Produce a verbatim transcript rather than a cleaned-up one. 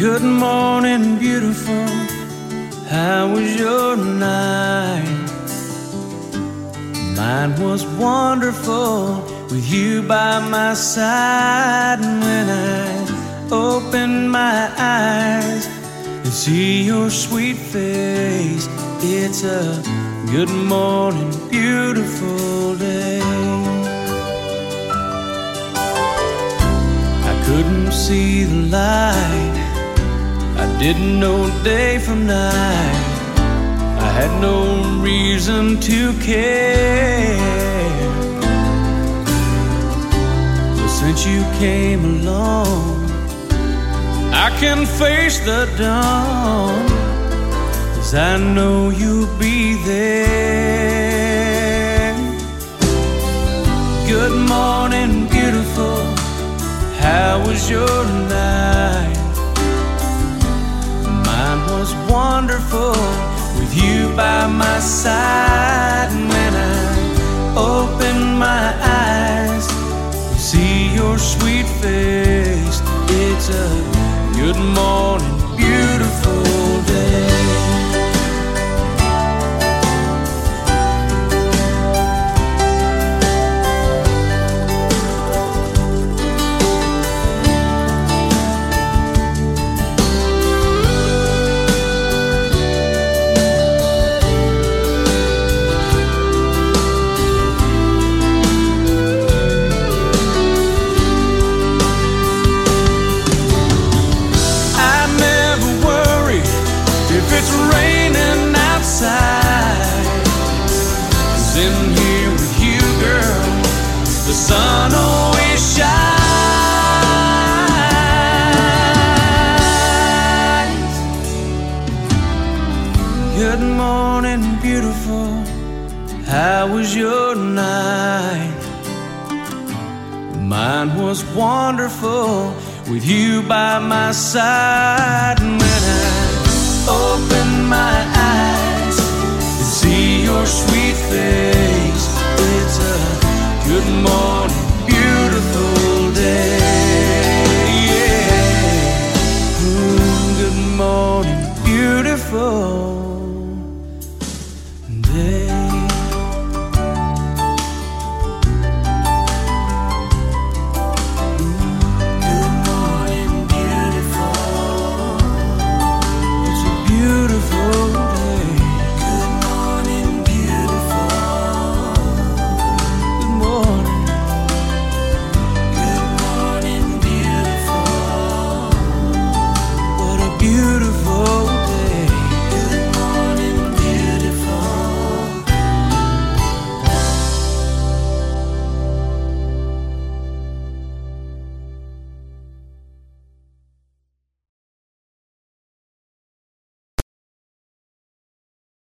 Good morning, beautiful. How was your night? Mine was wonderful with you by my side. And when I open my eyes and see your sweet face, it's a good morning, beautiful day. I couldn't see the light, I didn't know day from night, I had no reason to care. But since you came along, I can face the dawn, 'cause I know you'll be there. Good morning, beautiful. How was your night? Mine was wonderful with you by my side. And when I open my eyes and see your sweet face, it's a good morning, beautiful day. It's raining outside, 'cause in here with you, girl, the sun always shines. Good morning, beautiful. How was your night? Mine was wonderful with you by my side. And when I open my eyes and see your sweet face, it's a good morning, beautiful day.